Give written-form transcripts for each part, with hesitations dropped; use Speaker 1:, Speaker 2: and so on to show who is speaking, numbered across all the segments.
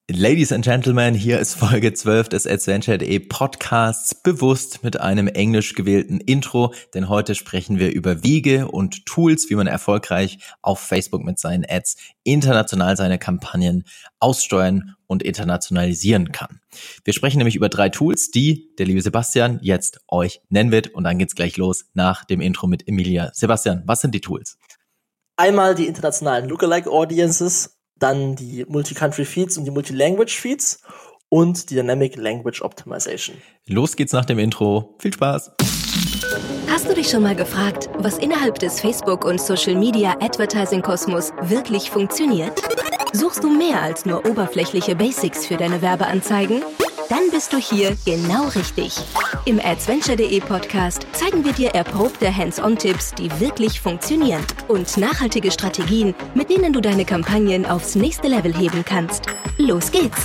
Speaker 1: Ladies and Gentlemen, hier ist Folge 12 des Adventure.de Podcasts, bewusst mit einem englisch gewählten Intro, denn heute sprechen wir über Wege und Tools, wie man erfolgreich auf Facebook mit seinen Ads international seine Kampagnen aussteuern und internationalisieren kann. Wir sprechen nämlich über 3 Tools, die der liebe Sebastian jetzt euch nennen wird, und dann geht's gleich los nach dem Intro mit Emilia. Sebastian, was sind die Tools?
Speaker 2: Einmal die internationalen Lookalike Audiences, dann die Multi-Country-Feeds und die Multi-Language-Feeds und die Dynamic Language Optimization.
Speaker 1: Los geht's nach dem Intro. Viel Spaß!
Speaker 3: Hast du dich schon mal gefragt, was innerhalb des Facebook- und Social-Media-Advertising-Kosmos wirklich funktioniert? Suchst du mehr als nur oberflächliche Basics für deine Werbeanzeigen? Dann bist du hier genau richtig. Im Adventure.de Podcast zeigen wir dir erprobte Hands-on-Tipps, die wirklich funktionieren, und nachhaltige Strategien, mit denen du deine Kampagnen aufs nächste Level heben kannst. Los geht's!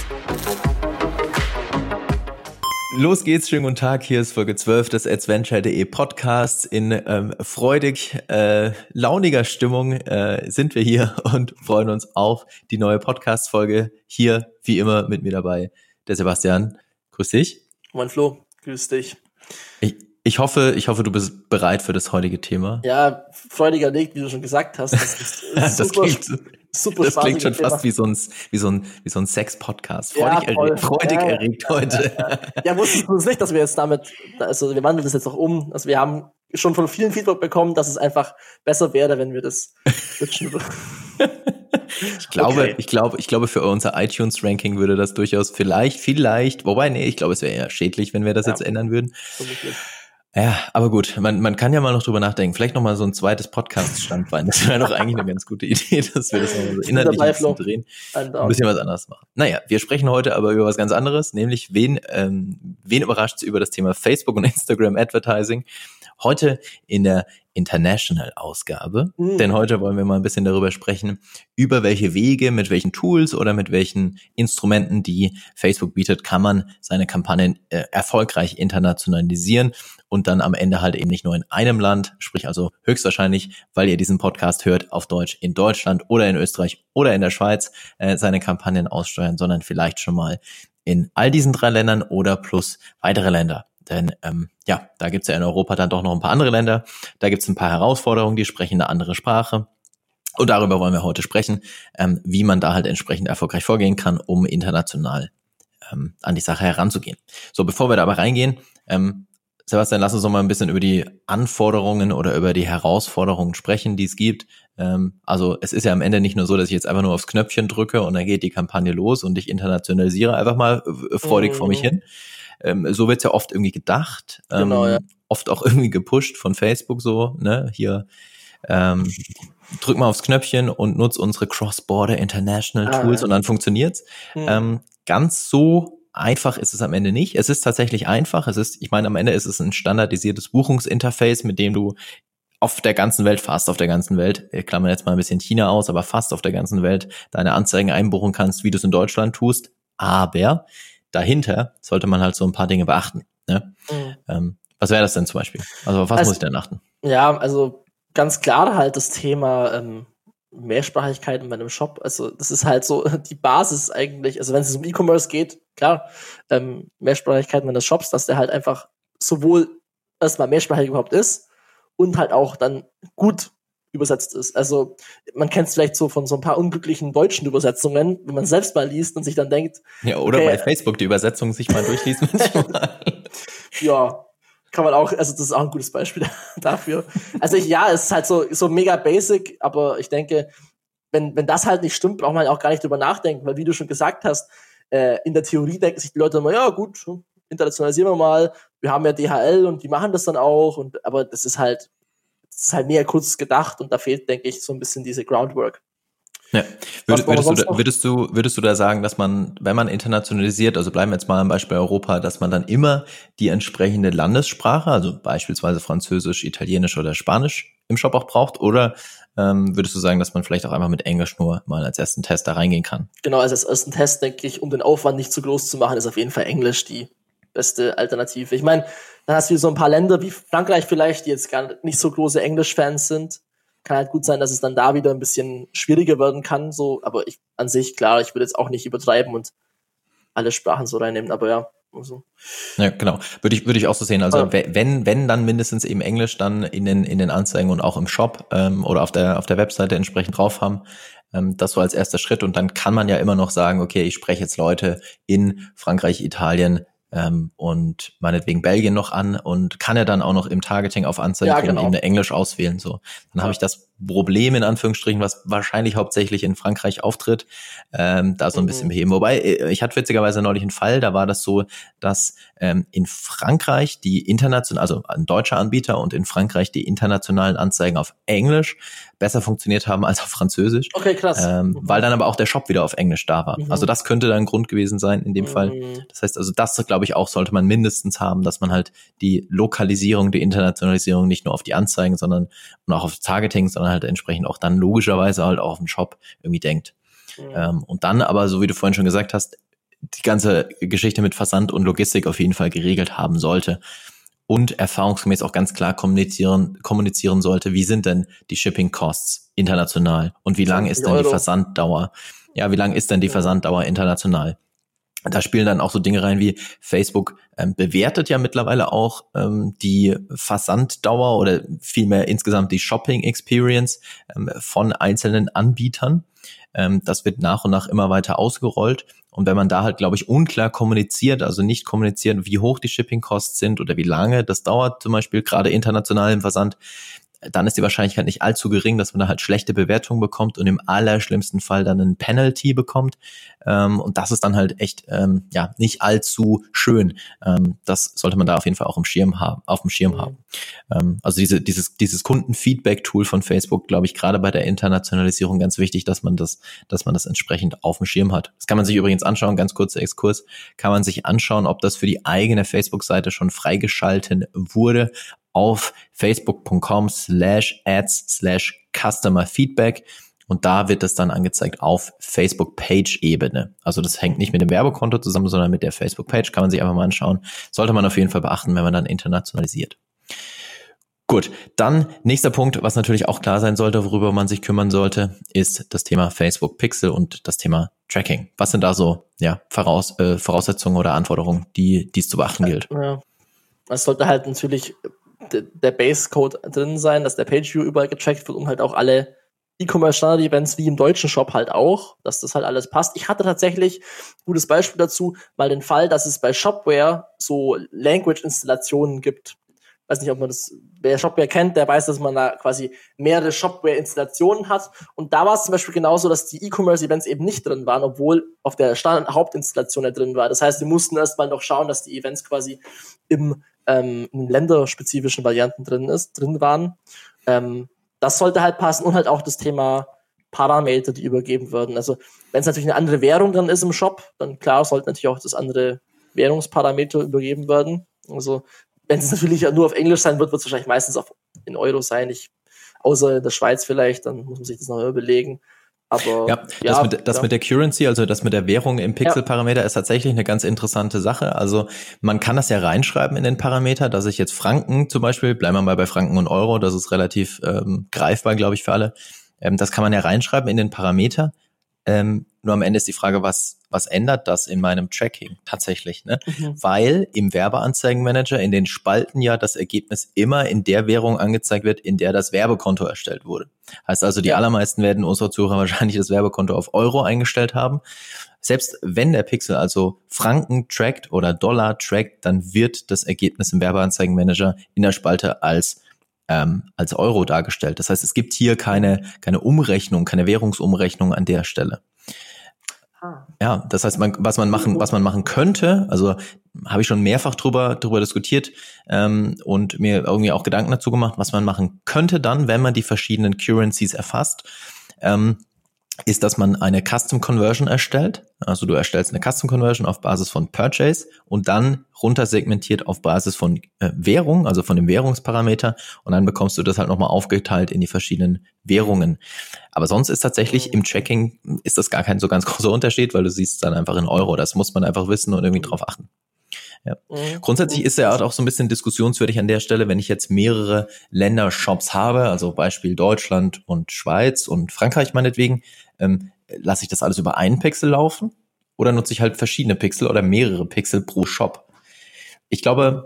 Speaker 1: Los geht's, schönen guten Tag, hier ist Folge 12 des Adventure.de Podcasts. In freudig launiger Stimmung sind wir hier und freuen uns auf die neue Podcast-Folge. Hier, wie immer, mit mir dabei der Sebastian. Grüß dich.
Speaker 2: Moin Flo, grüß dich.
Speaker 1: Ich hoffe, du bist bereit für das heutige Thema.
Speaker 2: Ja, freudiger Weg, wie du schon gesagt hast.
Speaker 1: Das klingt schon fast wie so ein Sex-Podcast. Freudig erregt heute.
Speaker 2: Ja, wusstest du es nicht, dass wir jetzt damit, also wir wandeln das jetzt auch um. Also wir haben schon von vielen Feedback bekommen, dass es einfach besser wäre, wenn wir das switchen würden.
Speaker 1: Ich glaube, für unser iTunes-Ranking würde das durchaus vielleicht, wobei, ich glaube, es wäre eher schädlich, wenn wir das jetzt ändern würden. Ja, aber gut, man kann ja mal noch drüber nachdenken. Vielleicht noch mal so ein zweites Podcast-Standbein. Das wäre doch eigentlich eine ganz gute Idee, dass wir das noch so inhaltlich ein bisschen drehen, ein bisschen was anderes machen. Naja, wir sprechen heute aber über was ganz anderes, nämlich wen überrascht's über das Thema Facebook und Instagram Advertising? Heute in der International-Ausgabe, denn heute wollen wir mal ein bisschen darüber sprechen, über welche Wege, mit welchen Tools oder mit welchen Instrumenten, die Facebook bietet, kann man seine Kampagnen erfolgreich internationalisieren und dann am Ende halt eben nicht nur in einem Land, sprich also höchstwahrscheinlich, weil ihr diesen Podcast hört, auf Deutsch in Deutschland oder in Österreich oder in der Schweiz seine Kampagnen aussteuern, sondern vielleicht schon mal in all diesen 3 Ländern oder plus weitere Länder. Denn da gibt's ja in Europa dann doch noch ein paar andere Länder. Da gibt's ein paar Herausforderungen, die sprechen eine andere Sprache. Und darüber wollen wir heute sprechen, wie man da halt entsprechend erfolgreich vorgehen kann, um international an die Sache heranzugehen. So, bevor wir da aber reingehen, Sebastian, lass uns noch mal ein bisschen über die Anforderungen oder über die Herausforderungen sprechen, die es gibt. Also es ist ja am Ende nicht nur so, dass ich jetzt einfach nur aufs Knöpfchen drücke und dann geht die Kampagne los und ich internationalisiere einfach mal freudig vor mich hin. So wird's ja oft irgendwie gedacht, genau, oft auch irgendwie gepusht von Facebook so, ne, hier drück mal aufs Knöpfchen und nutz unsere Cross-Border International Tools und dann funktioniert's. Ganz so einfach ist es am Ende nicht. Es ist tatsächlich einfach. Am Ende ist es ein standardisiertes Buchungsinterface, mit dem du fast auf der ganzen Welt, klammern jetzt mal ein bisschen China aus, aber fast auf der ganzen Welt deine Anzeigen einbuchen kannst, wie du es in Deutschland tust. Aber dahinter sollte man halt so ein paar Dinge beachten. Ne? Was wäre das denn zum Beispiel? Also auf was muss ich denn achten?
Speaker 2: Ja, also ganz klar halt das Thema Mehrsprachigkeit in meinem Shop. Also das ist halt so die Basis eigentlich. Also wenn es um E-Commerce geht, klar, Mehrsprachigkeit meines Shops, dass der halt einfach sowohl erstmal mehrsprachig überhaupt ist und halt auch dann gut übersetzt ist. Also man kennt es vielleicht so von so ein paar unglücklichen deutschen Übersetzungen, wenn man selbst mal liest und sich dann denkt...
Speaker 1: Ja, oder okay, bei Facebook die Übersetzung sich mal durchliest manchmal.
Speaker 2: Ja, kann man auch, also das ist auch ein gutes Beispiel dafür. Also es ist halt so mega basic, aber ich denke, wenn das halt nicht stimmt, braucht man auch gar nicht drüber nachdenken, weil wie du schon gesagt hast, in der Theorie denken sich die Leute immer, ja gut, internationalisieren wir mal, wir haben ja DHL und die machen das dann auch, aber das ist halt mehr kurz gedacht und da fehlt, denke ich, so ein bisschen diese Groundwork.
Speaker 1: Ja. Würdest du da sagen, dass man, wenn man internationalisiert, also bleiben wir jetzt mal am Beispiel Europa, dass man dann immer die entsprechende Landessprache, also beispielsweise Französisch, Italienisch oder Spanisch im Shop auch braucht? Oder würdest du sagen, dass man vielleicht auch einfach mit Englisch nur mal als ersten Test da reingehen kann?
Speaker 2: Genau, also als ersten Test, denke ich, um den Aufwand nicht zu groß zu machen, ist auf jeden Fall Englisch die beste Alternative. Ich meine, dann hast du so ein paar Länder wie Frankreich vielleicht, die jetzt gar nicht so große Englisch-Fans sind. Kann halt gut sein, dass es dann da wieder ein bisschen schwieriger werden kann, so, aber an sich, klar, ich würde jetzt auch nicht übertreiben und alle Sprachen so reinnehmen, aber ja. Also.
Speaker 1: Ja, genau. Würde ich auch so sehen. Also wenn dann mindestens eben Englisch dann in den Anzeigen und auch im Shop oder auf der Webseite entsprechend drauf haben. Das so als erster Schritt. Und dann kann man ja immer noch sagen, okay, ich spreche jetzt Leute in Frankreich, Italien und meinetwegen Belgien noch an und kann ja dann auch noch im Targeting auf Anzeigen eben eine Englisch auswählen. So, dann habe ich das Problem in Anführungsstrichen, was wahrscheinlich hauptsächlich in Frankreich auftritt, da so ein bisschen beheben. Wobei, ich hatte witzigerweise neulich einen Fall, da war das so, dass in Frankreich die international, also ein deutscher Anbieter und in Frankreich die internationalen Anzeigen auf Englisch besser funktioniert haben als auf Französisch.
Speaker 2: Okay, krass.
Speaker 1: Weil dann aber auch der Shop wieder auf Englisch da war. Also das könnte dann ein Grund gewesen sein in dem Fall. Das heißt also, das glaube ich auch, sollte man mindestens haben, dass man halt die Lokalisierung, die Internationalisierung nicht nur auf die Anzeigen, sondern und auch auf das Targeting, sondern halt entsprechend auch dann logischerweise halt auch auf den Shop irgendwie denkt. Und dann aber, so wie du vorhin schon gesagt hast, die ganze Geschichte mit Versand und Logistik auf jeden Fall geregelt haben sollte. Und erfahrungsgemäß auch ganz klar kommunizieren sollte, wie sind denn die Shipping Costs international und wie lang ist denn die Versanddauer? Ja, wie lang ist denn die Versanddauer international? Da spielen dann auch so Dinge rein wie Facebook bewertet ja mittlerweile auch die Versanddauer oder vielmehr insgesamt die Shopping Experience von einzelnen Anbietern. Das wird nach und nach immer weiter ausgerollt. Und wenn man da halt, glaube ich, unklar kommuniziert, also nicht kommuniziert, wie hoch die Shipping-Costs sind oder wie lange das dauert, zum Beispiel gerade international im Versand, dann ist die Wahrscheinlichkeit nicht allzu gering, dass man da halt schlechte Bewertungen bekommt und im allerschlimmsten Fall dann einen Penalty bekommt. Und das ist dann halt echt nicht allzu schön. Das sollte man da auf jeden Fall auch auf dem Schirm haben. Also dieses Kundenfeedback-Tool von Facebook, glaube ich, gerade bei der Internationalisierung ganz wichtig, dass man das entsprechend auf dem Schirm hat. Das kann man sich übrigens anschauen, ganz kurzer Exkurs, kann man sich anschauen, ob das für die eigene Facebook-Seite schon freigeschalten wurde auf facebook.com/ads/customer-feedback und da wird es dann angezeigt auf Facebook-Page-Ebene. Also das hängt nicht mit dem Werbekonto zusammen, sondern mit der Facebook-Page, kann man sich einfach mal anschauen. Sollte man auf jeden Fall beachten, wenn man dann internationalisiert. Gut, dann nächster Punkt, was natürlich auch klar sein sollte, worüber man sich kümmern sollte, ist das Thema Facebook Pixel und das Thema Tracking. Was sind da so Voraussetzungen oder Anforderungen, die es zu beachten gilt?
Speaker 2: Ja. Es sollte halt natürlich der Base-Code drin sein, dass der Page-View überall getrackt wird und halt auch alle E-Commerce-Standard-Events wie im deutschen Shop halt auch, dass das halt alles passt. Ich hatte tatsächlich, gutes Beispiel dazu, mal den Fall, dass es bei Shopware so Language-Installationen gibt. Weiß nicht, ob man das, wer Shopware kennt, der weiß, dass man da quasi mehrere Shopware-Installationen hat. Und da war es zum Beispiel genauso, dass die E-Commerce-Events eben nicht drin waren, obwohl auf der Standard-Hauptinstallation ja drin war. Das heißt, wir mussten erst mal noch schauen, dass die Events quasi in länderspezifischen Varianten drin waren. Das sollte halt passen und halt auch das Thema Parameter, die übergeben werden. Also wenn es natürlich eine andere Währung drin ist im Shop, dann klar sollte natürlich auch das andere Währungsparameter übergeben werden. Also wenn es natürlich nur auf Englisch sein wird, wird es wahrscheinlich meistens in Euro sein. Außer in der Schweiz vielleicht, dann muss man sich das noch überlegen. Aber
Speaker 1: das mit der Currency, also das mit der Währung im Pixel-Parameter ist tatsächlich eine ganz interessante Sache. Also man kann das ja reinschreiben in den Parameter, dass ich jetzt Franken zum Beispiel, bleiben wir mal bei Franken und Euro, das ist relativ greifbar, glaube ich, für alle. Das kann man ja reinschreiben in den Parameter. Nur am Ende ist die Frage, was ändert das in meinem Tracking tatsächlich, ne? Weil im Werbeanzeigenmanager in den Spalten ja das Ergebnis immer in der Währung angezeigt wird, in der das Werbekonto erstellt wurde. Heißt also, die allermeisten werden unserer Zuhörer wahrscheinlich das Werbekonto auf Euro eingestellt haben. Selbst wenn der Pixel also Franken trackt oder Dollar trackt, dann wird das Ergebnis im Werbeanzeigenmanager in der Spalte als Euro dargestellt. Das heißt, es gibt hier keine Umrechnung, keine Währungsumrechnung an der Stelle. Ja, das heißt, was man machen könnte, also habe ich schon mehrfach drüber diskutiert und mir irgendwie auch Gedanken dazu gemacht, was man machen könnte dann, wenn man die verschiedenen Currencies erfasst, ist, dass man eine Custom Conversion erstellt. Also du erstellst eine Custom Conversion auf Basis von Purchase und dann runtersegmentiert auf Basis von Währung, also von dem Währungsparameter und dann bekommst du das halt nochmal aufgeteilt in die verschiedenen Währungen. Aber sonst ist tatsächlich im Tracking ist das gar kein so ganz großer Unterschied, weil du siehst dann einfach in Euro. Das muss man einfach wissen und irgendwie drauf achten. Ja. Grundsätzlich ist ja auch so ein bisschen diskussionswürdig an der Stelle, wenn ich jetzt mehrere Ländershops habe, also Beispiel Deutschland und Schweiz und Frankreich meinetwegen, lasse ich das alles über einen Pixel laufen oder nutze ich halt verschiedene Pixel oder mehrere Pixel pro Shop? Ich glaube,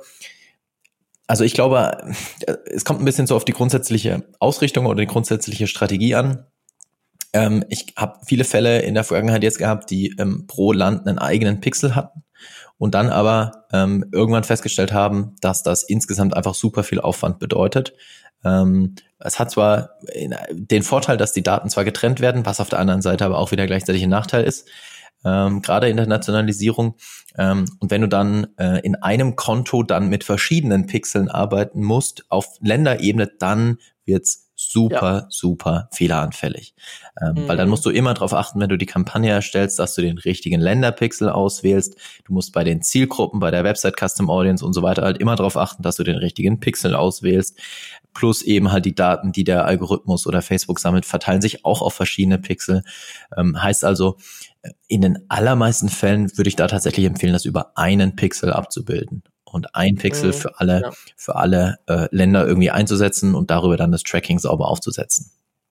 Speaker 1: es kommt ein bisschen so auf die grundsätzliche Ausrichtung oder die grundsätzliche Strategie an. Ich habe viele Fälle in der Vergangenheit jetzt gehabt, die pro Land einen eigenen Pixel hatten und dann aber irgendwann festgestellt haben, dass das insgesamt einfach super viel Aufwand bedeutet. Es hat zwar den Vorteil, dass die Daten zwar getrennt werden, was auf der anderen Seite aber auch wieder gleichzeitig ein Nachteil ist, gerade Internationalisierung. Und wenn du dann in einem Konto dann mit verschiedenen Pixeln arbeiten musst auf Länderebene, dann wird's super fehleranfällig. Weil dann musst du immer darauf achten, wenn du die Kampagne erstellst, dass du den richtigen Länderpixel auswählst. Du musst bei den Zielgruppen, bei der Website Custom Audience und so weiter halt immer darauf achten, dass du den richtigen Pixel auswählst. Plus eben halt die Daten, die der Algorithmus oder Facebook sammelt, verteilen sich auch auf verschiedene Pixel. Heißt also, in den allermeisten Fällen würde ich da tatsächlich empfehlen, das über einen Pixel abzubilden. Und ein Pixel für alle Länder irgendwie einzusetzen und darüber dann das Tracking sauber aufzusetzen.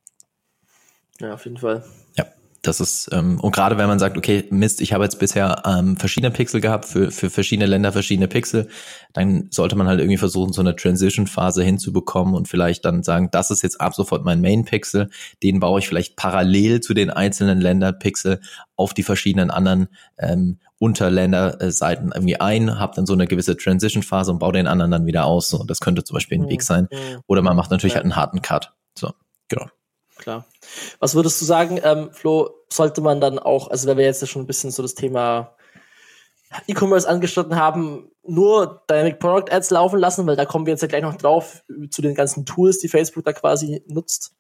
Speaker 2: Ja, auf jeden Fall.
Speaker 1: Ja, das ist, und gerade wenn man sagt, okay, Mist, ich habe jetzt bisher verschiedene Pixel gehabt, für verschiedene Länder verschiedene Pixel, dann sollte man halt irgendwie versuchen, so eine Transition-Phase hinzubekommen und vielleicht dann sagen, das ist jetzt ab sofort mein Main-Pixel, den baue ich vielleicht parallel zu den einzelnen Länder-Pixel auf die verschiedenen anderen Unterländerseiten irgendwie ein, habe dann so eine gewisse Transition-Phase und baue den anderen dann wieder aus. So, das könnte zum Beispiel ein Weg sein. Oder man macht natürlich halt einen harten Cut. So, genau.
Speaker 2: Klar. Was würdest du sagen, Flo, sollte man dann auch, also wenn wir jetzt ja schon ein bisschen so das Thema E-Commerce angeschnitten haben, nur Dynamic Product Ads laufen lassen, weil da kommen wir jetzt ja gleich noch drauf, zu den ganzen Tools, die Facebook da quasi nutzt.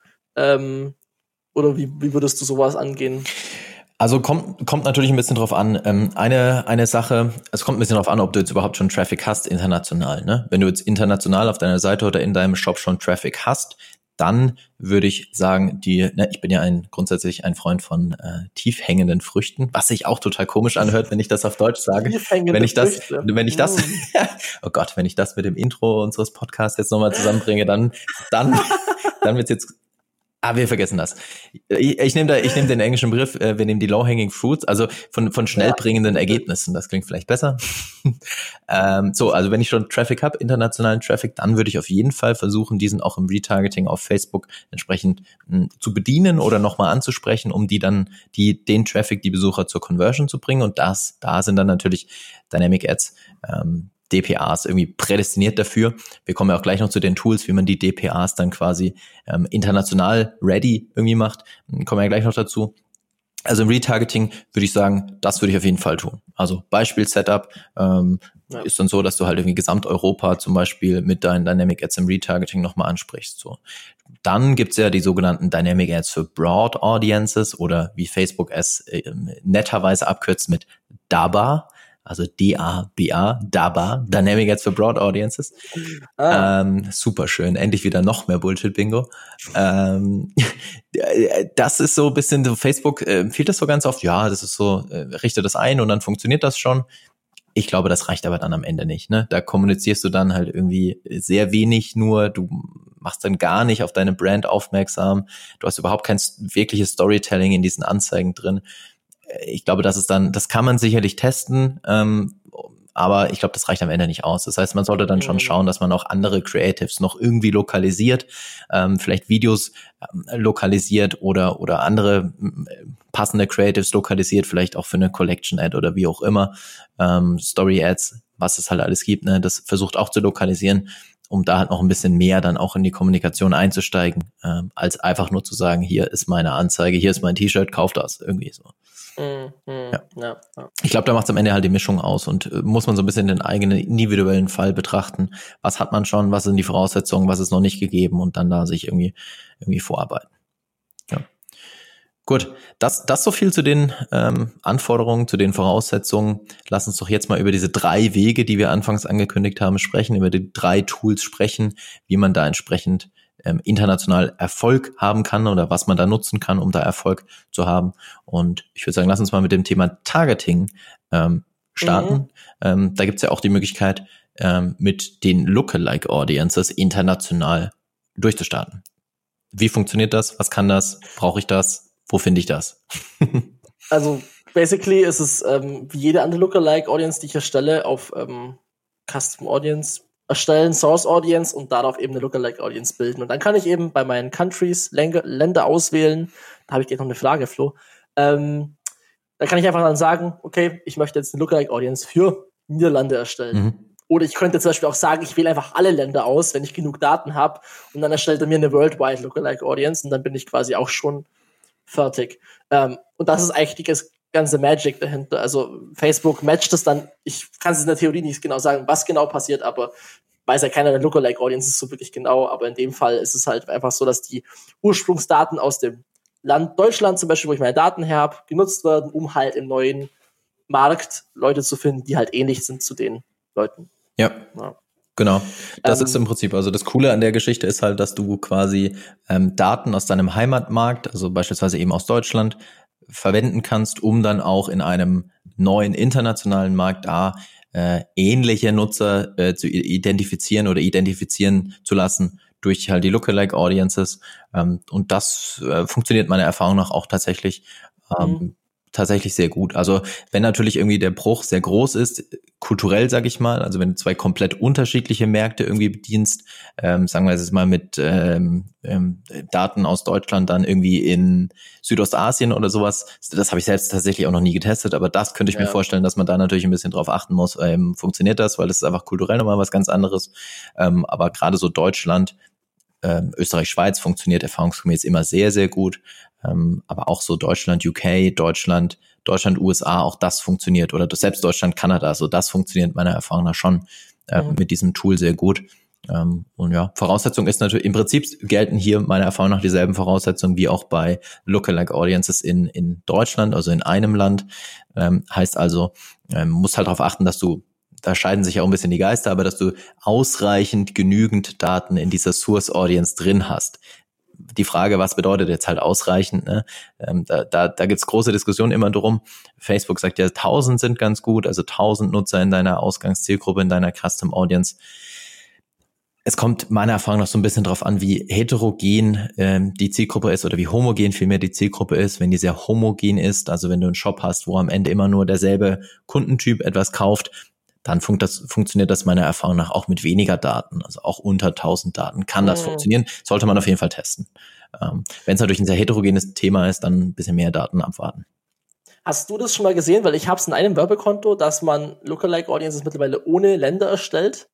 Speaker 2: Oder wie würdest du sowas angehen?
Speaker 1: Also kommt natürlich ein bisschen drauf an. Eine Sache, es kommt ein bisschen drauf an, ob du jetzt überhaupt schon Traffic hast international. Ne? Wenn du jetzt international auf deiner Seite oder in deinem Shop schon Traffic hast, dann würde ich sagen, ich bin ja grundsätzlich ein Freund von tief hängenden Früchten, was sich auch total komisch anhört, wenn ich das auf Deutsch sage. Wenn ich das, oh Gott, wenn ich das mit dem Intro unseres Podcasts jetzt nochmal zusammenbringe, dann wird's jetzt. Wir vergessen das. Ich nehme den englischen Begriff, wir nehmen die Low-Hanging Fruits, also von schnellbringenden Ergebnissen. Das klingt vielleicht besser. Also wenn ich schon Traffic habe, internationalen Traffic, dann würde ich auf jeden Fall versuchen, diesen auch im Retargeting auf Facebook entsprechend zu bedienen oder nochmal anzusprechen, um den Traffic, die Besucher zur Conversion zu bringen. Und da sind dann natürlich Dynamic Ads, DPAs irgendwie prädestiniert dafür. Wir kommen ja auch gleich noch zu den Tools, wie man die DPAs dann quasi international ready irgendwie macht. Kommen wir ja gleich noch dazu. Also im Retargeting würde ich sagen, das würde ich auf jeden Fall tun. Also Beispiel-Setup ist dann so, dass du halt irgendwie Gesamteuropa zum Beispiel mit deinen Dynamic Ads im Retargeting nochmal ansprichst. So. Dann gibt's ja die sogenannten Dynamic Ads für Broad Audiences oder wie Facebook es netterweise abkürzt mit DABA. Also DABA, DABA, Dynamic Ads for Broad Audiences. Super schön, endlich wieder noch mehr Bullshit-Bingo. Das ist so ein bisschen, so Facebook empfiehlt das so ganz oft, ja, das ist so, richte das ein und dann funktioniert das schon. Ich glaube, das reicht aber dann am Ende nicht. Ne? Da kommunizierst du dann halt irgendwie sehr wenig nur, du machst dann gar nicht auf deine Brand aufmerksam, du hast überhaupt kein wirkliches Storytelling in diesen Anzeigen drin. Ich glaube, das kann man sicherlich testen, aber ich glaube, das reicht am Ende nicht aus. Das heißt, man sollte dann schon schauen, dass man auch andere Creatives noch irgendwie lokalisiert, vielleicht Videos lokalisiert oder andere passende Creatives lokalisiert, vielleicht auch für eine Collection-Ad oder wie auch immer, Story-Ads, was es halt alles gibt, ne? Das versucht auch zu lokalisieren, um da halt noch ein bisschen mehr dann auch in die Kommunikation einzusteigen, als einfach nur zu sagen, hier ist meine Anzeige, hier ist mein T-Shirt, kauf das, irgendwie so. Ja. Ich glaube, da macht es am Ende halt die Mischung aus und muss man so ein bisschen den eigenen individuellen Fall betrachten. Was hat man schon, was sind die Voraussetzungen, was ist noch nicht gegeben und dann da sich irgendwie vorarbeiten. Ja. Gut, das so viel zu den Anforderungen, zu den Voraussetzungen. Lass uns doch jetzt mal über diese 3 Wege, die wir anfangs angekündigt haben, sprechen, über die 3 Tools sprechen, wie man da entsprechend international Erfolg haben kann oder was man da nutzen kann, um da Erfolg zu haben. Und ich würde sagen, lass uns mal mit dem Thema Targeting starten. Da gibt's ja auch die Möglichkeit, mit den Lookalike Audiences international durchzustarten. Wie funktioniert das? Was kann das? Brauche ich das? Wo finde ich das?
Speaker 2: Also basically ist es wie jede andere Lookalike-Audience, die ich erstelle, auf Custom Audience erstellen, Source Audience und darauf eben eine Lookalike-Audience bilden. Und dann kann ich eben bei meinen Countries Länder auswählen. Da habe ich gleich noch eine Frage, Flo. Da kann ich einfach dann sagen, okay, ich möchte jetzt eine Lookalike-Audience für Niederlande erstellen. Oder ich könnte zum Beispiel auch sagen, ich wähle einfach alle Länder aus, wenn ich genug Daten habe, und dann erstellt er mir eine Worldwide Lookalike Audience und dann bin ich quasi auch schon fertig. Und das ist eigentlich die ganze Magic dahinter. Also Facebook matcht es dann, ich kann es in der Theorie nicht genau sagen, was genau passiert, aber weiß ja keiner der Lookalike Audiences so wirklich genau, aber in dem Fall ist es halt einfach so, dass die Ursprungsdaten aus dem Land Deutschland zum Beispiel, wo ich meine Daten her habe, genutzt werden, um halt im neuen Markt Leute zu finden, die halt ähnlich sind zu den Leuten.
Speaker 1: Ja. Genau. Das ist im Prinzip, also das Coole an der Geschichte ist halt, dass du quasi Daten aus deinem Heimatmarkt, also beispielsweise eben aus Deutschland, verwenden kannst, um dann auch in einem neuen internationalen Markt ähnliche Nutzer zu identifizieren oder identifizieren zu lassen durch halt die Lookalike Audiences. Und das funktioniert meiner Erfahrung nach auch tatsächlich sehr gut. Also wenn natürlich irgendwie der Bruch sehr groß ist, kulturell sage ich mal, also wenn du zwei komplett unterschiedliche Märkte irgendwie bedienst, sagen wir jetzt mal mit Daten aus Deutschland dann irgendwie in Südostasien oder sowas, das habe ich selbst tatsächlich auch noch nie getestet, aber das könnte ich mir vorstellen, dass man da natürlich ein bisschen drauf achten muss, funktioniert das, weil das ist einfach kulturell nochmal was ganz anderes, aber gerade so Deutschland, Österreich, Schweiz funktioniert erfahrungsgemäß immer sehr, sehr gut. Aber auch so Deutschland, UK, Deutschland, USA, auch das funktioniert. Oder selbst Deutschland, Kanada, so das funktioniert meiner Erfahrung nach schon mit diesem Tool sehr gut. Und ja, Voraussetzung ist natürlich, im Prinzip gelten hier meiner Erfahrung nach dieselben Voraussetzungen wie auch bei Lookalike Audiences in Deutschland, also in einem Land. Heißt also, musst halt darauf achten, dass du, da scheiden sich ja auch ein bisschen die Geister, aber dass du ausreichend genügend Daten in dieser Source Audience drin hast. Die Frage, was bedeutet jetzt halt ausreichend, ne? Da gibt's große Diskussionen immer drum. Facebook sagt ja, 1000 sind ganz gut, also 1000 Nutzer in deiner Ausgangszielgruppe, in deiner Custom Audience. Es kommt meiner Erfahrung nach so ein bisschen drauf an, wie heterogen die Zielgruppe ist oder wie homogen vielmehr die Zielgruppe ist. Wenn die sehr homogen ist, also wenn du einen Shop hast, wo am Ende immer nur derselbe Kundentyp etwas kauft, dann funktioniert das meiner Erfahrung nach auch mit weniger Daten. Also auch unter 1000 Daten kann das funktionieren. Sollte man auf jeden Fall testen. Wenn es natürlich ein sehr heterogenes Thema ist, dann ein bisschen mehr Daten abwarten.
Speaker 2: Hast du das schon mal gesehen? Weil ich habe es in einem Werbekonto, dass man Lookalike Audiences mittlerweile ohne Länder erstellt.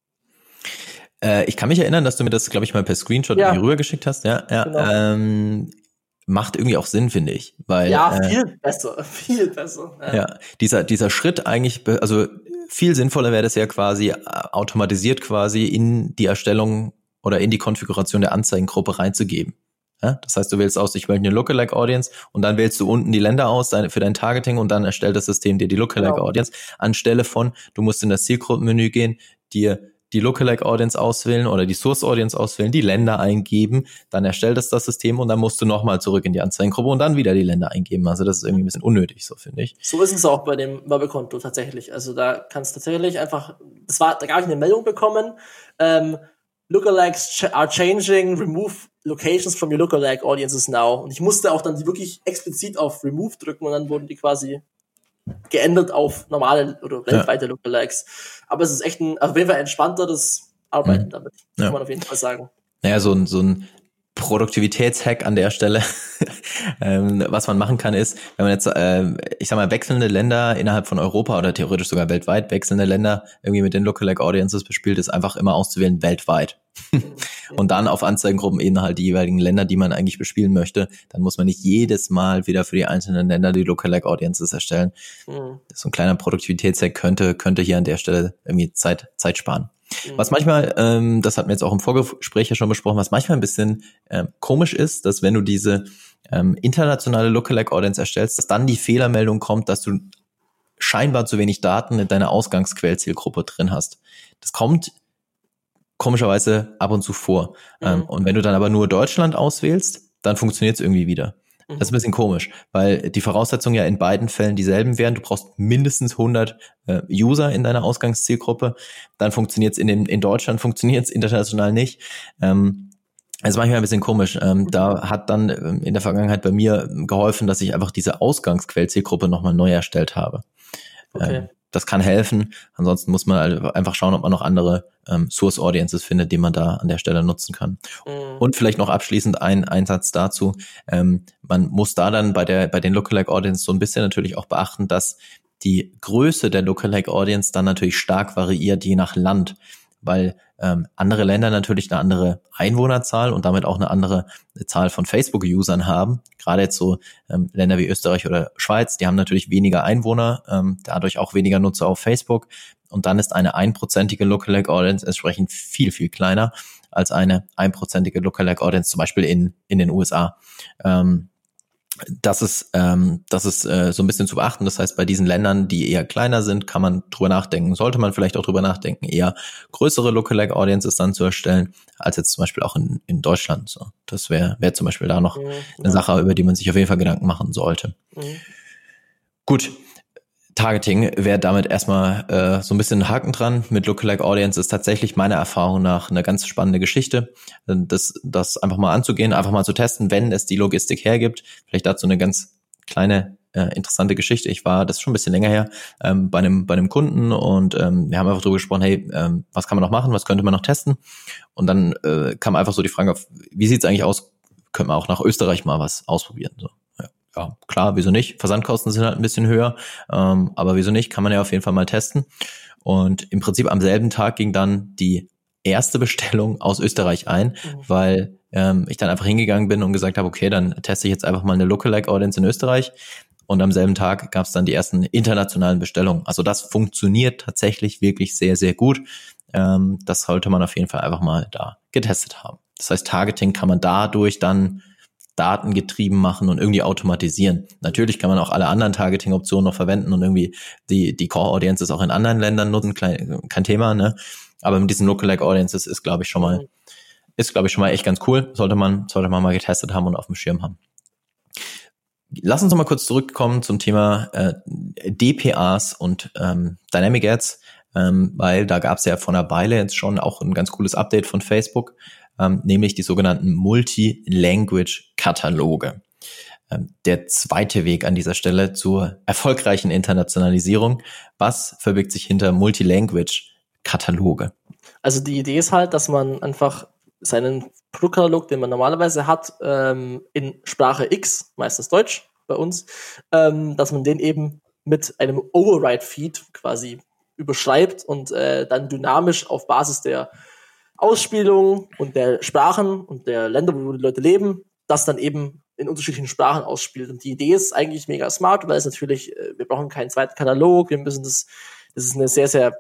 Speaker 1: Ich kann mich erinnern, dass du mir das, glaube ich, mal per Screenshot irgendwie rübergeschickt hast. Ja. Genau. Macht irgendwie auch Sinn, finde ich. Weil,
Speaker 2: viel besser.
Speaker 1: Ja, dieser Schritt eigentlich, also viel sinnvoller wäre das ja quasi automatisiert quasi in die Erstellung oder in die Konfiguration der Anzeigengruppe reinzugeben. Ja? Das heißt, du wählst aus, ich möchte eine Lookalike Audience und dann wählst du unten die Länder aus für dein Targeting und dann erstellt das System dir die Lookalike Audience anstelle von, du musst in das Zielgruppenmenü gehen, dir die Lookalike Audience auswählen oder die Source Audience auswählen, die Länder eingeben, dann erstellt das System und dann musst du nochmal zurück in die Anzeigengruppe und dann wieder die Länder eingeben. Also das ist irgendwie ein bisschen unnötig, so finde ich.
Speaker 2: So ist es auch bei dem Werbekonto tatsächlich. Also da kannst du tatsächlich einfach, da habe ich eine Meldung bekommen, Lookalikes are changing, remove locations from your Lookalike Audiences now. Und ich musste auch dann die wirklich explizit auf Remove drücken und dann wurden die quasi geändert auf normale oder weltweite Lookalikes. Aber es ist echt auf jeden Fall entspannteres Arbeiten damit, kann man auf jeden Fall sagen.
Speaker 1: Naja, so ein Produktivitätshack an der Stelle, was man machen kann, ist, wenn man jetzt, ich sag mal, wechselnde Länder innerhalb von Europa oder theoretisch sogar weltweit wechselnde Länder irgendwie mit den Lookalike Audiences bespielt, ist einfach immer auszuwählen weltweit. Und dann auf Anzeigengruppen eben halt die jeweiligen Länder, die man eigentlich bespielen möchte. Dann muss man nicht jedes Mal wieder für die einzelnen Länder die Lookalike Audiences erstellen. Das ist so ein kleiner Produktivitätshack, könnte hier an der Stelle irgendwie Zeit sparen. Was manchmal, das hatten wir jetzt auch im Vorgespräch ja schon besprochen, was manchmal ein bisschen komisch ist, dass wenn du diese internationale Lookalike Audience erstellst, dass dann die Fehlermeldung kommt, dass du scheinbar zu wenig Daten in deiner Ausgangsquellzielgruppe drin hast. Das kommt komischerweise ab und zu vor. Und wenn du dann aber nur Deutschland auswählst, dann funktioniert es irgendwie wieder. Das ist ein bisschen komisch, weil die Voraussetzungen ja in beiden Fällen dieselben wären. Du brauchst mindestens 100 User in deiner Ausgangszielgruppe. Dann funktioniert es in Deutschland, funktioniert es international nicht. Das ist manchmal ein bisschen komisch. Da hat dann in der Vergangenheit bei mir geholfen, dass ich einfach diese Ausgangsquell-Zielgruppe nochmal neu erstellt habe.
Speaker 2: Okay.
Speaker 1: Das kann helfen. Ansonsten muss man einfach schauen, ob man noch andere Source Audiences findet, die man da an der Stelle nutzen kann. Und vielleicht noch abschließend ein Satz dazu. Man muss da dann bei den Lookalike Audience so ein bisschen natürlich auch beachten, dass die Größe der Lookalike Audience dann natürlich stark variiert, je nach Land, weil andere Länder natürlich eine andere Einwohnerzahl und damit auch eine andere Zahl von Facebook-Usern haben. Gerade jetzt so Länder wie Österreich oder Schweiz, die haben natürlich weniger Einwohner, dadurch auch weniger Nutzer auf Facebook. Und dann ist eine 1%ige Lookalike Audience entsprechend viel, viel kleiner als eine 1%ige Lookalike Audience zum Beispiel in den USA. Das ist so ein bisschen zu beachten. Das heißt, bei diesen Ländern, die eher kleiner sind, kann man drüber nachdenken, sollte man vielleicht auch drüber nachdenken, eher größere Lookalike Audiences dann zu erstellen, als jetzt zum Beispiel auch in Deutschland. So, das wäre zum Beispiel da noch eine Sache, über die man sich auf jeden Fall Gedanken machen sollte. Gut. Targeting wäre damit erstmal so ein bisschen ein Haken dran. Mit Lookalike Audience ist tatsächlich meiner Erfahrung nach eine ganz spannende Geschichte, das einfach mal anzugehen, einfach mal zu testen, wenn es die Logistik hergibt. Vielleicht dazu eine ganz kleine interessante Geschichte. Ich war, das ist schon ein bisschen länger her, bei einem Kunden und wir haben einfach darüber gesprochen, hey, was kann man noch machen, was könnte man noch testen? Und dann kam einfach so die Frage auf, wie sieht's eigentlich aus? Können wir auch nach Österreich mal was ausprobieren? So. Ja, klar, wieso nicht? Versandkosten sind halt ein bisschen höher, aber wieso nicht? Kann man ja auf jeden Fall mal testen. Und im Prinzip am selben Tag ging dann die erste Bestellung aus Österreich ein, weil ich dann einfach hingegangen bin und gesagt habe, okay, dann teste ich jetzt einfach mal eine Lookalike Audience in Österreich. Und am selben Tag gab es dann die ersten internationalen Bestellungen. Also das funktioniert tatsächlich wirklich sehr, sehr gut. Das sollte man auf jeden Fall einfach mal da getestet haben. Das heißt, Targeting kann man dadurch dann datengetrieben machen und irgendwie automatisieren. Natürlich kann man auch alle anderen Targeting-Optionen noch verwenden und irgendwie die Core-Audiences auch in anderen Ländern nutzen, kein Thema, ne? Aber mit diesen Lookalike Audiences ist, glaube ich, schon mal echt ganz cool. Sollte man mal getestet haben und auf dem Schirm haben. Lass uns noch mal kurz zurückkommen zum Thema DPAs und Dynamic Ads, weil da gab es ja vor einer Weile jetzt schon auch ein ganz cooles Update von Facebook, nämlich die sogenannten Multi-Language-Kataloge. Der zweite Weg an dieser Stelle zur erfolgreichen Internationalisierung. Was verbirgt sich hinter Multi-Language-Kataloge? Also die Idee ist halt, dass man einfach seinen Produktkatalog, den man normalerweise hat, in Sprache X, meistens Deutsch bei uns, dass man den eben mit einem Override-Feed quasi überschreibt und dann dynamisch auf Basis der Ausspielung und der Sprachen und der Länder, wo die Leute leben, das dann eben in unterschiedlichen Sprachen ausspielt. Und die Idee ist eigentlich mega smart, weil es natürlich, wir brauchen keinen zweiten Katalog, wir müssen das ist eine sehr, sehr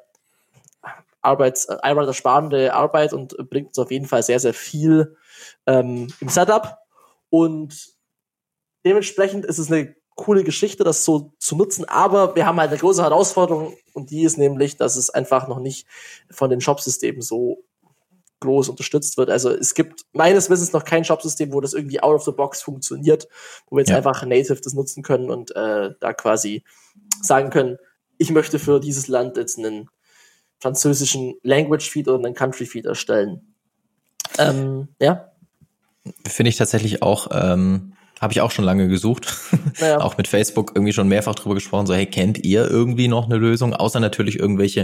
Speaker 1: arbeitssparende Arbeit und bringt uns auf jeden Fall sehr, sehr viel im Setup. Und dementsprechend ist es eine coole Geschichte, das so zu nutzen, aber wir haben halt eine große Herausforderung und die ist nämlich, dass es einfach noch nicht von den Shop-Systemen so groß unterstützt wird. Also es gibt meines Wissens noch kein Shop-System, wo das irgendwie out of the box funktioniert, wo wir jetzt einfach native das nutzen können und da quasi sagen können, ich möchte für dieses Land jetzt einen französischen Language-Feed oder einen Country-Feed erstellen. Ja. Finde ich tatsächlich auch, habe ich auch schon lange gesucht. Naja. Auch mit Facebook irgendwie schon mehrfach drüber gesprochen, so hey, kennt ihr irgendwie noch eine Lösung? Außer natürlich irgendwelche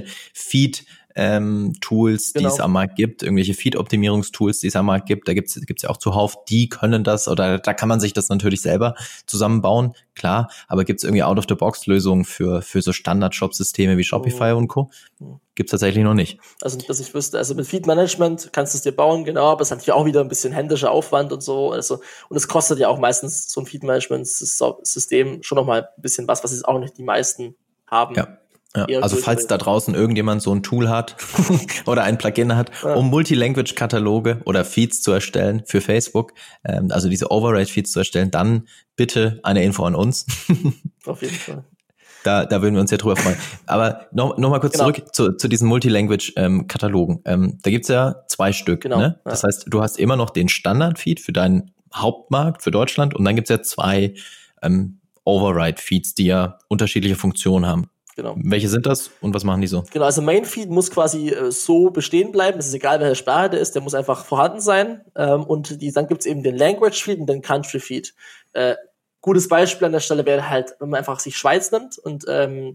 Speaker 1: Feed-Tools, die es am Markt gibt, irgendwelche Feed-Optimierungstools, die es am Markt gibt. Da gibt's ja auch zuhauf, die können das, oder da kann man sich das natürlich selber zusammenbauen, klar. Aber gibt's irgendwie Out-of-the-Box-Lösungen für so Standard-Shop-Systeme wie Shopify und Co.? Gibt's tatsächlich noch nicht. Also, dass ich wüsste, also mit Feed-Management kannst du es dir bauen, genau, aber es hat ja auch wieder ein bisschen händischer Aufwand und so. Also, und es kostet ja auch meistens so ein Feed-Management-System schon nochmal ein bisschen was jetzt auch nicht die meisten haben. Ja. Ja, also falls da draußen irgendjemand so ein Tool hat oder ein Plugin hat, um Multi-Language-Kataloge oder Feeds zu erstellen für Facebook, also diese Override-Feeds zu erstellen, dann bitte eine Info an uns. Auf jeden Fall. Da würden wir uns ja drüber freuen. Aber noch mal kurz zurück zu diesen Multi-Language-Katalogen. Da gibt's ja 2 Stück. Genau, ne? Ja. Das heißt, du hast immer noch den Standard-Feed für deinen Hauptmarkt, für Deutschland, und dann gibt's ja 2 Override-Feeds, die ja unterschiedliche Funktionen haben.
Speaker 2: Genau.
Speaker 1: Welche sind das und was machen die so?
Speaker 2: Genau, also Main Feed muss quasi so bestehen bleiben. Es ist egal, welche Sprache der ist, der muss einfach vorhanden sein. Und dann gibt's eben den Language Feed und den Country Feed. Gutes Beispiel an der Stelle wäre halt, wenn man einfach sich Schweiz nimmt und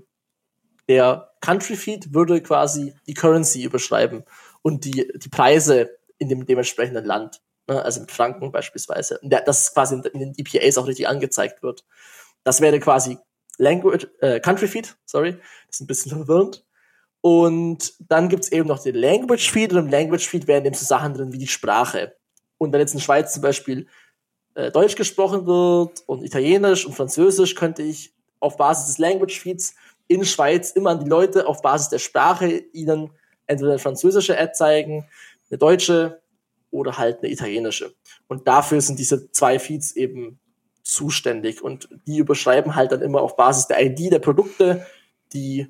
Speaker 2: der Country Feed würde quasi die Currency überschreiben und die Preise in dem dementsprechenden Land. Ne? Also mit Franken beispielsweise. Und das quasi in den EPAs auch richtig angezeigt wird. Das wäre quasi Country Feed, sorry, das ist ein bisschen verwirrend. Und dann gibt's eben noch den Language Feed, und im Language Feed wären eben so Sachen drin wie die Sprache. Und wenn jetzt in der Schweiz zum Beispiel Deutsch gesprochen wird und Italienisch und Französisch, könnte ich auf Basis des Language Feeds in Schweiz immer an die Leute auf Basis der Sprache ihnen entweder eine französische Ad zeigen, eine deutsche oder halt eine italienische. Und dafür sind diese 2 Feeds eben zuständig, und die überschreiben halt dann immer auf Basis der ID der Produkte die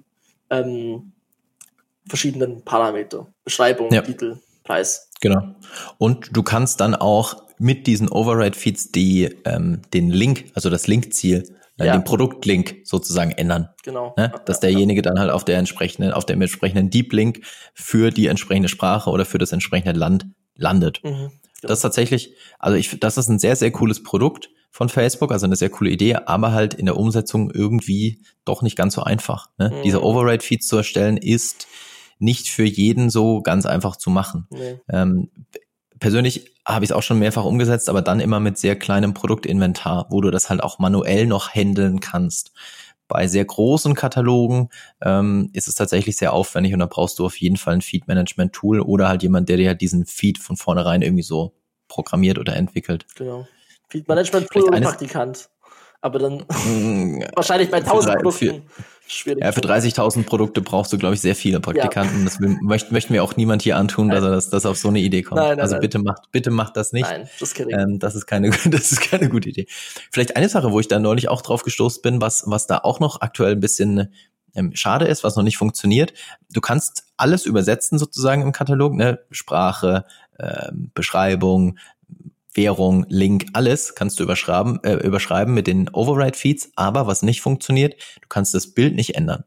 Speaker 2: verschiedenen Parameter. Beschreibung, ja. Titel, Preis.
Speaker 1: Genau. Und du kannst dann auch mit diesen Override-Feeds den Link, also das Linkziel, den Produktlink sozusagen ändern.
Speaker 2: Genau.
Speaker 1: Ne? Dass derjenige dann halt auf dem entsprechenden Deep Link für die entsprechende Sprache oder für das entsprechende Land landet. Mhm, genau. Das ist tatsächlich, das ist ein sehr, sehr cooles Produkt von Facebook, also eine sehr coole Idee, aber halt in der Umsetzung irgendwie doch nicht ganz so einfach. Ne? Mhm. Diese Override-Feeds zu erstellen ist nicht für jeden so ganz einfach zu machen. Nee. Persönlich habe ich es auch schon mehrfach umgesetzt, aber dann immer mit sehr kleinem Produktinventar, wo du das halt auch manuell noch handeln kannst. Bei sehr großen Katalogen ist es tatsächlich sehr aufwendig, und da brauchst du auf jeden Fall ein Feed-Management-Tool oder halt jemand, der dir halt diesen Feed von vornherein irgendwie so programmiert oder entwickelt.
Speaker 2: Genau. Feed-Management-Tool und Praktikant. Aber dann wahrscheinlich bei 1000 Produkten schwierig.
Speaker 1: Ja, für 30.000 Produkte brauchst du, glaube ich, sehr viele Praktikanten. Ja. Das möchten wir auch niemand hier antun, dass er das auf so eine Idee kommt. Nein. Bitte macht das nicht.
Speaker 2: Nein, das
Speaker 1: ist keine gute Idee. Vielleicht eine Sache, wo ich da neulich auch drauf gestoßen bin, was da auch noch aktuell ein bisschen schade ist, was noch nicht funktioniert. Du kannst alles übersetzen sozusagen im Katalog, ne? Sprache, Beschreibung, Währung, Link, alles kannst du überschreiben mit den Override-Feeds, aber was nicht funktioniert, du kannst das Bild nicht ändern.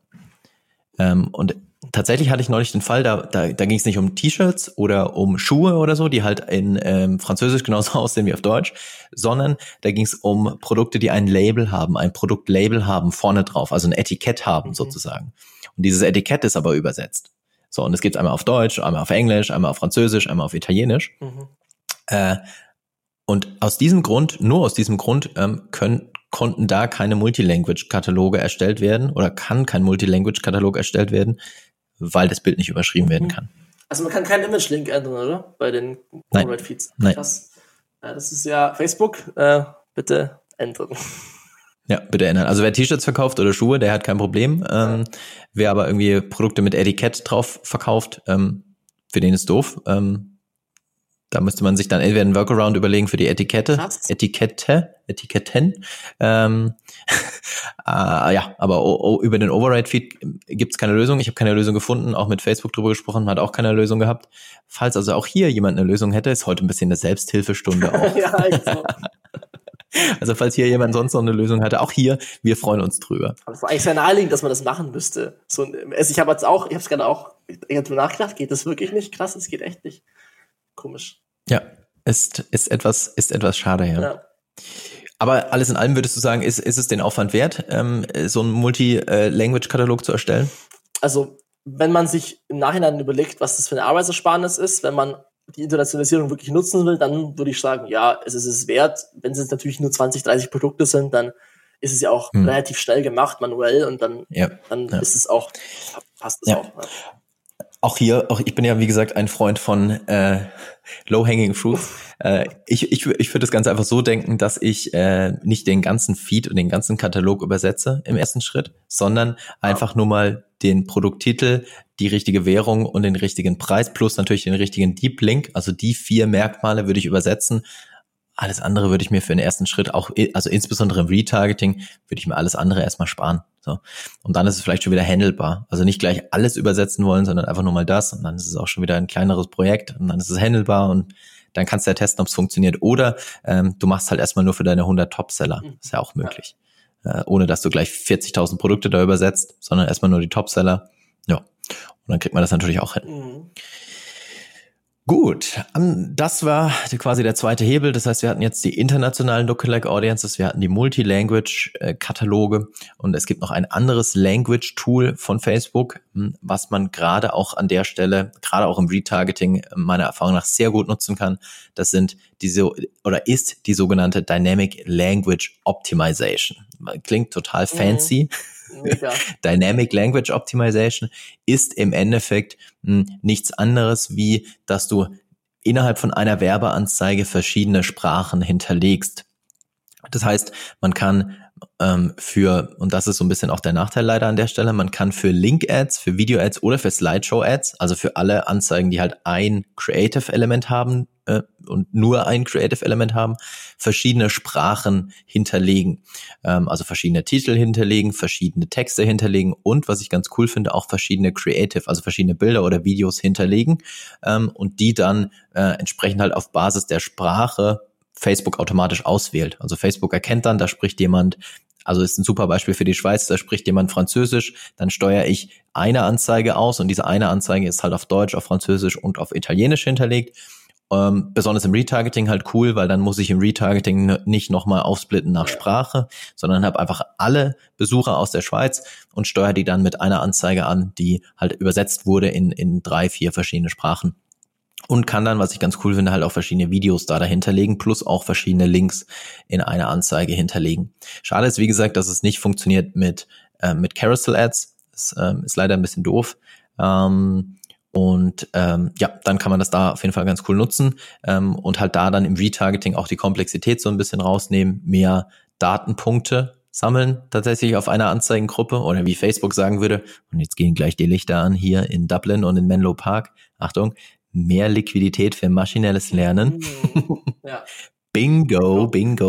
Speaker 1: Und tatsächlich hatte ich neulich den Fall, da ging es nicht um T-Shirts oder um Schuhe oder so, die halt in Französisch genauso aussehen wie auf Deutsch, sondern da ging es um Produkte, die ein Label haben, ein Produktlabel haben vorne drauf, also ein Etikett haben sozusagen. Und dieses Etikett ist aber übersetzt. So, und es gibt einmal auf Deutsch, einmal auf Englisch, einmal auf Französisch, einmal auf Italienisch. Und nur aus diesem Grund konnten da keine Multilanguage-Kataloge erstellt werden oder kann kein Multilanguage-Katalog erstellt werden, weil das Bild nicht überschrieben werden kann.
Speaker 2: Also man kann keinen Image-Link ändern, oder? Bei den Override-Feeds.
Speaker 1: Nein.
Speaker 2: Das ist ja Facebook. Bitte ändern.
Speaker 1: Ja, bitte ändern. Also wer T-Shirts verkauft oder Schuhe, der hat kein Problem. Wer aber irgendwie Produkte mit Etikett drauf verkauft, für den ist doof. Da müsste man sich dann entweder einen Workaround überlegen für die Etiketten. Aber über den Override-Feed gibt's keine Lösung. Ich habe keine Lösung gefunden, auch mit Facebook drüber gesprochen, hat auch keine Lösung gehabt. Falls also auch hier jemand eine Lösung hätte, ist heute ein bisschen eine Selbsthilfestunde auch.
Speaker 2: Ja, also.
Speaker 1: Also falls hier jemand sonst noch eine Lösung hatte, auch hier, wir freuen uns drüber.
Speaker 2: Aber es war eigentlich sehr naheliegend, dass man das machen müsste. Ich habe drüber nachgedacht, geht das wirklich nicht? Krass, es geht echt nicht. Komisch.
Speaker 1: Ja, ist etwas schade, ja. Aber alles in allem würdest du sagen, ist es den Aufwand wert, so einen Multi-Language-Katalog zu erstellen?
Speaker 2: Also, wenn man sich im Nachhinein überlegt, was das für eine Arbeitsersparnis ist, wenn man die Internationalisierung wirklich nutzen will, dann würde ich sagen, ja, es ist es wert. Wenn es natürlich nur 20, 30 Produkte sind, dann ist es ja auch relativ schnell gemacht, manuell, und dann ist es auch, passt es auch. Ne?
Speaker 1: Auch ich bin ja, wie gesagt, ein Freund von Low-Hanging Fruits. Ich würde das Ganze einfach so denken, dass ich nicht den ganzen Feed und den ganzen Katalog übersetze im ersten Schritt, sondern einfach nur mal den Produkttitel, die richtige Währung und den richtigen Preis plus natürlich den richtigen Deep Link. Also die 4 Merkmale würde ich übersetzen. Alles andere würde ich mir für den ersten Schritt auch, also insbesondere im Retargeting, würde ich mir alles andere erstmal sparen. So. Und dann ist es vielleicht schon wieder handelbar. Also nicht gleich alles übersetzen wollen, sondern einfach nur mal das. Und dann ist es auch schon wieder ein kleineres Projekt. Und dann ist es handelbar und dann kannst du ja testen, ob es funktioniert. Oder du machst halt erstmal nur für deine 100 Top-Seller. Ist ja auch möglich. ohne dass du gleich 40.000 Produkte da übersetzt, sondern erstmal nur die Topseller. Ja, und dann kriegt man das natürlich auch hin. Mhm. Gut, das war quasi der zweite Hebel. Das heißt, wir hatten jetzt die internationalen Lookalike Audiences, wir hatten die Multi-Language-Kataloge und es gibt noch ein anderes Language-Tool von Facebook, was man gerade auch an der Stelle, gerade auch im Retargeting, meiner Erfahrung nach sehr gut nutzen kann. Das ist die sogenannte Dynamic Language Optimization. Klingt total fancy. Ja. Dynamic Language Optimization ist im Endeffekt nichts anderes, wie dass du innerhalb von einer Werbeanzeige verschiedene Sprachen hinterlegst. Das heißt, man kann und das ist so ein bisschen auch der Nachteil leider an der Stelle, man kann für Link-Ads, für Video-Ads oder für Slideshow-Ads, also für alle Anzeigen, die halt ein Creative-Element haben und nur ein Creative-Element haben, verschiedene Sprachen hinterlegen. Also verschiedene Titel hinterlegen, verschiedene Texte hinterlegen und, was ich ganz cool finde, auch verschiedene Creative, also verschiedene Bilder oder Videos hinterlegen und die dann entsprechend halt auf Basis der Sprache Facebook automatisch auswählt. Also Facebook erkennt dann, da spricht jemand, also ist ein super Beispiel für die Schweiz, da spricht jemand Französisch, dann steuere ich eine Anzeige aus und diese eine Anzeige ist halt auf Deutsch, auf Französisch und auf Italienisch hinterlegt. Besonders im Retargeting halt cool, weil dann muss ich im Retargeting nicht nochmal aufsplitten nach Sprache, sondern habe einfach alle Besucher aus der Schweiz und steuere die dann mit einer Anzeige an, die halt übersetzt wurde in 3, 4 verschiedene Sprachen. Und kann dann, was ich ganz cool finde, halt auch verschiedene Videos da dahinter legen, plus auch verschiedene Links in einer Anzeige hinterlegen. Schade ist, wie gesagt, dass es nicht funktioniert mit Carousel-Ads. Das ist leider ein bisschen doof. Dann kann man das da auf jeden Fall ganz cool nutzen und halt da dann im Retargeting auch die Komplexität so ein bisschen rausnehmen, mehr Datenpunkte sammeln tatsächlich auf einer Anzeigengruppe oder wie Facebook sagen würde, und jetzt gehen gleich die Lichter an hier in Dublin und in Menlo Park. Achtung, mehr Liquidität für maschinelles Lernen. Ja. Bingo.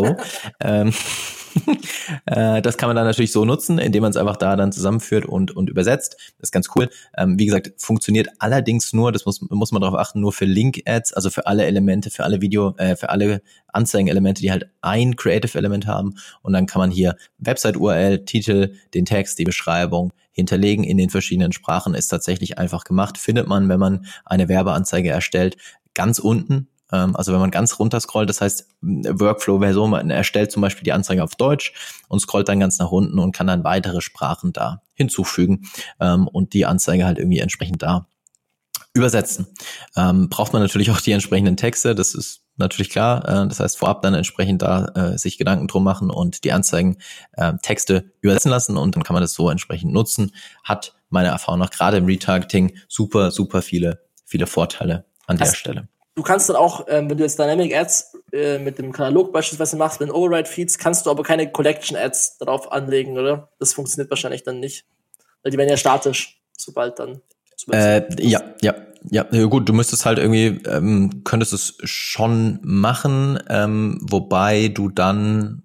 Speaker 1: Das kann man dann natürlich so nutzen, indem man es einfach da dann zusammenführt und übersetzt. Das ist ganz cool. Wie gesagt, funktioniert allerdings nur, das muss man darauf achten, nur für Link-Ads, also für alle Elemente, für alle Anzeigen-Elemente, die halt ein Creative-Element haben. Und dann kann man hier Website-URL, Titel, den Text, die Beschreibung hinterlegen in den verschiedenen Sprachen. Ist tatsächlich einfach gemacht. Findet man, wenn man eine Werbeanzeige erstellt, ganz unten. Also wenn man ganz runter scrollt, das heißt Workflow wäre so, man erstellt zum Beispiel die Anzeige auf Deutsch und scrollt dann ganz nach unten und kann dann weitere Sprachen da hinzufügen und die Anzeige halt irgendwie entsprechend da übersetzen. Braucht man natürlich auch die entsprechenden Texte, das ist natürlich klar. Das heißt vorab dann entsprechend da sich Gedanken drum machen und die Anzeigen Texte übersetzen lassen und dann kann man das so entsprechend nutzen. Hat meiner Erfahrung nach gerade im Retargeting super viele Vorteile an der Stelle.
Speaker 2: Du kannst dann auch, wenn du jetzt Dynamic Ads mit dem Katalog beispielsweise machst, mit den Override Feeds, kannst du aber keine Collection Ads darauf anlegen, oder? Das funktioniert wahrscheinlich dann nicht. Weil die werden ja statisch, sobald dann.
Speaker 1: Ja, gut, du müsstest halt irgendwie, könntest es schon machen, wobei du dann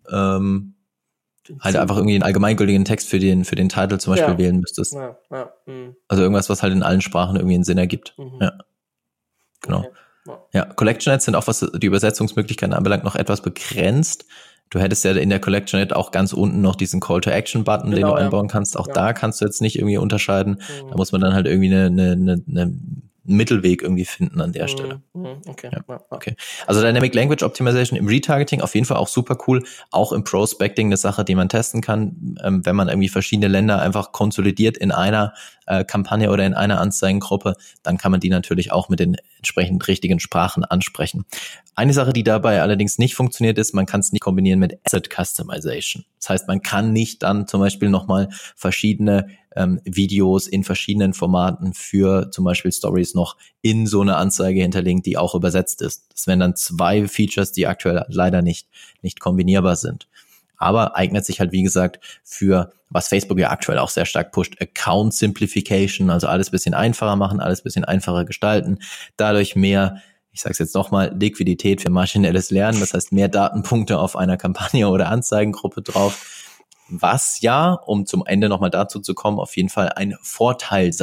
Speaker 1: halt einfach irgendwie einen allgemeingültigen Text für den Titel zum Beispiel wählen müsstest. Also irgendwas, was halt in allen Sprachen irgendwie einen Sinn ergibt. Ja, genau. Okay. Ja, Collection Ads sind auch, was die Übersetzungsmöglichkeiten anbelangt, noch etwas begrenzt. Du hättest ja in der Collection Ad auch ganz unten noch diesen Call-to-Action-Button, den du einbauen kannst. Auch da kannst du jetzt nicht irgendwie unterscheiden. Da muss man dann halt irgendwie eine Mittelweg irgendwie finden an der Stelle. Okay. Ja, okay. Also Dynamic Language Optimization im Retargeting auf jeden Fall auch super cool. Auch im Prospecting eine Sache, die man testen kann, wenn man irgendwie verschiedene Länder einfach konsolidiert in einer Kampagne oder in einer Anzeigengruppe, dann kann man die natürlich auch mit den entsprechend richtigen Sprachen ansprechen. Eine Sache, die dabei allerdings nicht funktioniert, ist, man kann es nicht kombinieren mit Asset Customization. Das heißt, man kann nicht dann zum Beispiel nochmal verschiedene Videos in verschiedenen Formaten für zum Beispiel Stories noch in so eine Anzeige hinterlegen, die auch übersetzt ist. Das wären dann 2 Features, die aktuell leider nicht kombinierbar sind. Aber eignet sich halt, wie gesagt, für, was Facebook ja aktuell auch sehr stark pusht, Account Simplification, also alles bisschen einfacher machen, alles bisschen einfacher gestalten, dadurch mehr, ich sage es jetzt nochmal, Liquidität für maschinelles Lernen, das heißt mehr Datenpunkte auf einer Kampagne oder Anzeigengruppe drauf, was ja, um zum Ende nochmal dazu zu kommen, auf jeden Fall ein Vorteil sein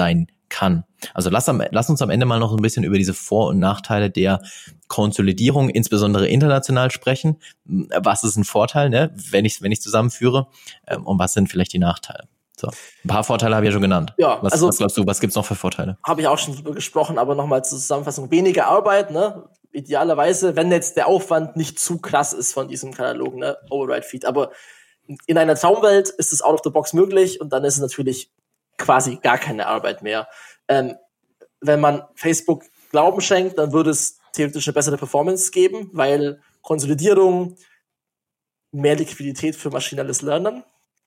Speaker 1: kann. Also lass uns am Ende mal noch ein bisschen über diese Vor- und Nachteile der Konsolidierung, insbesondere international, sprechen. Was ist ein Vorteil, ne, wenn ich zusammenführe, und was sind vielleicht die Nachteile? So, ein paar Vorteile habe ich ja schon genannt.
Speaker 2: Ja,
Speaker 1: was glaubst du, was gibt's noch für Vorteile?
Speaker 2: Habe ich auch schon drüber gesprochen, aber nochmal zur Zusammenfassung. Weniger Arbeit, ne? Idealerweise, wenn jetzt der Aufwand nicht zu krass ist von diesem Katalog, ne? Override-Feed. Aber in einer Traumwelt ist es out of the box möglich und dann ist es natürlich quasi gar keine Arbeit mehr. Wenn man Facebook Glauben schenkt, dann würde es theoretisch eine bessere Performance geben, weil Konsolidierung, mehr Liquidität für maschinelles Lernen.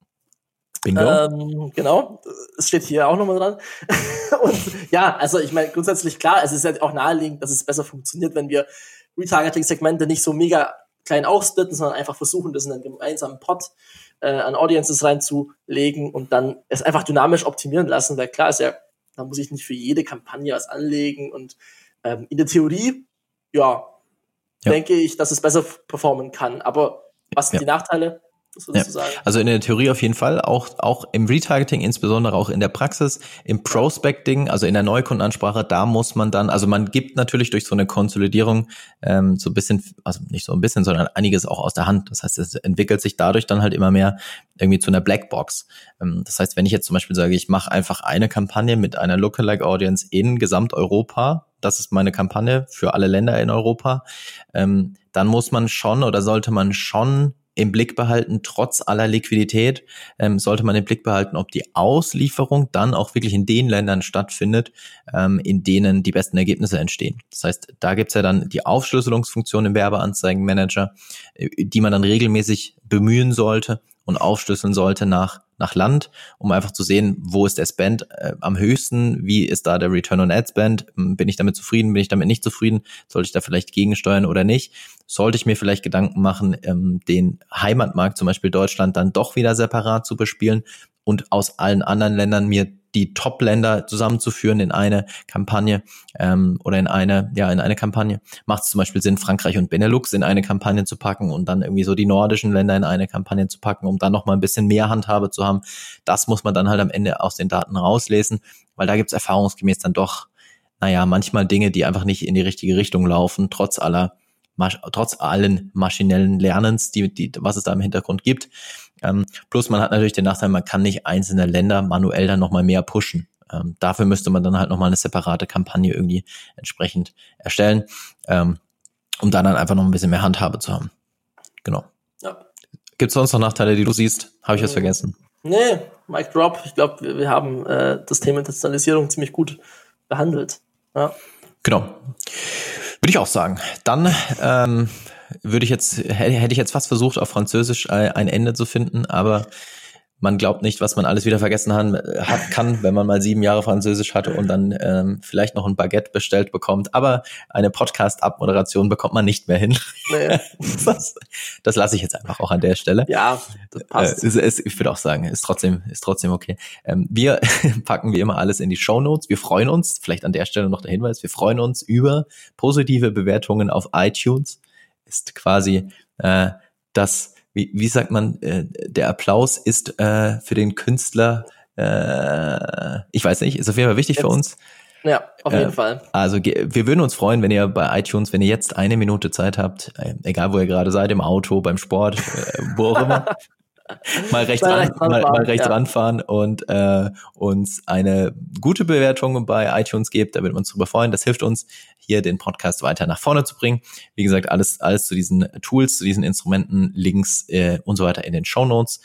Speaker 1: Bingo.
Speaker 2: Genau, es steht hier auch nochmal dran. Und ja, also ich meine, grundsätzlich klar, es ist ja auch naheliegend, dass es besser funktioniert, wenn wir Retargeting-Segmente nicht so mega klein aufsplitten, sondern einfach versuchen, das in einen gemeinsamen Pot an Audiences reinzulegen und dann es einfach dynamisch optimieren lassen, weil klar ist ja, da muss ich nicht für jede Kampagne was anlegen und in der Theorie, ja, denke ich, dass es besser performen kann. Aber was sind die Nachteile? Was würdest du sagen?
Speaker 1: Also in der Theorie auf jeden Fall, auch im Retargeting, insbesondere auch in der Praxis, im Prospecting, also in der Neukundenansprache, da muss man dann, also man gibt natürlich durch so eine Konsolidierung so ein bisschen, also nicht so ein bisschen, sondern einiges auch aus der Hand. Das heißt, es entwickelt sich dadurch dann halt immer mehr irgendwie zu einer Blackbox. Das heißt, wenn ich jetzt zum Beispiel sage, ich mache einfach eine Kampagne mit einer Lookalike Audience in Gesamteuropa, das ist meine Kampagne für alle Länder in Europa, dann muss man schon oder sollte man schon im Blick behalten, trotz aller Liquidität, sollte man im Blick behalten, ob die Auslieferung dann auch wirklich in den Ländern stattfindet, in denen die besten Ergebnisse entstehen. Das heißt, da gibt's ja dann die Aufschlüsselungsfunktion im Werbeanzeigenmanager, die man dann regelmäßig bemühen sollte und aufschlüsseln sollte nach Land, um einfach zu sehen, wo ist der Spend am höchsten, wie ist da der Return on Ad Spend, bin ich damit zufrieden, bin ich damit nicht zufrieden, sollte ich da vielleicht gegensteuern oder nicht, sollte ich mir vielleicht Gedanken machen, den Heimatmarkt, zum Beispiel Deutschland, dann doch wieder separat zu bespielen und aus allen anderen Ländern mir die Top-Länder zusammenzuführen in eine Kampagne oder in eine Kampagne. Macht es zum Beispiel Sinn, Frankreich und Benelux in eine Kampagne zu packen und dann irgendwie so die nordischen Länder in eine Kampagne zu packen, um dann nochmal ein bisschen mehr Handhabe zu haben. Das muss man dann halt am Ende aus den Daten rauslesen, weil da gibt es erfahrungsgemäß dann doch, manchmal Dinge, die einfach nicht in die richtige Richtung laufen, trotz allen maschinellen Lernens, was es da im Hintergrund gibt. Plus man hat natürlich den Nachteil, man kann nicht einzelne Länder manuell dann nochmal mehr pushen. Dafür müsste man dann halt nochmal eine separate Kampagne irgendwie entsprechend erstellen, um dann einfach noch ein bisschen mehr Handhabe zu haben. Genau. Ja. Gibt es sonst noch Nachteile, die du siehst? Habe ich was vergessen?
Speaker 2: Nee, Mic Drop. Ich glaube, wir haben das Thema Internationalisierung ziemlich gut behandelt. Ja.
Speaker 1: Genau. Würde ich auch sagen. Dann hätte ich jetzt fast versucht, auf Französisch ein Ende zu finden, aber man glaubt nicht, was man alles wieder vergessen kann, wenn man mal 7 Jahre Französisch hatte und dann vielleicht noch ein Baguette bestellt bekommt. Aber eine Podcast-Abmoderation bekommt man nicht mehr hin. Nee. Das lasse ich jetzt einfach auch an der Stelle.
Speaker 2: Ja, das passt.
Speaker 1: Ich würde auch sagen, ist trotzdem okay. Wir packen wie immer alles in die Shownotes. Wir freuen uns, vielleicht an der Stelle noch der Hinweis, wir freuen uns über positive Bewertungen auf iTunes. Ist quasi das, wie sagt man, der Applaus ist für den Künstler, ich weiß nicht, ist auf jeden Fall wichtig für uns.
Speaker 2: Ja, auf jeden Fall.
Speaker 1: Also wir würden uns freuen, wenn ihr bei iTunes, wenn ihr jetzt 1 Minute Zeit habt, egal wo ihr gerade seid, im Auto, beim Sport, wo auch immer, mal rechts ranfahren und uns eine gute Bewertung bei iTunes gebt. Da würden wir uns drüber freuen. Das hilft uns, hier den Podcast weiter nach vorne zu bringen. Wie gesagt, alles zu diesen Tools, zu diesen Instrumenten, Links und so weiter in den Shownotes.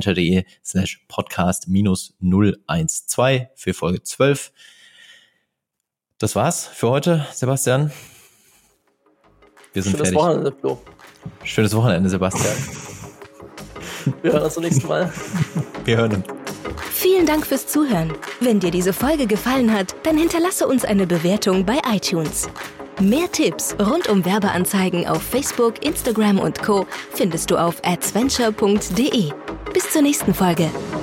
Speaker 1: adventure.de/podcast-012 für Folge 12. Das war's für heute, Sebastian. Wir sind fertig.
Speaker 2: Schönes Wochenende, Flo.
Speaker 1: Schönes Wochenende, Sebastian.
Speaker 2: Wir hören uns zum nächsten Mal.
Speaker 1: Wir hören uns.
Speaker 3: Vielen Dank fürs Zuhören. Wenn dir diese Folge gefallen hat, dann hinterlasse uns eine Bewertung bei iTunes. Mehr Tipps rund um Werbeanzeigen auf Facebook, Instagram und Co. findest du auf adventure.de. Bis zur nächsten Folge.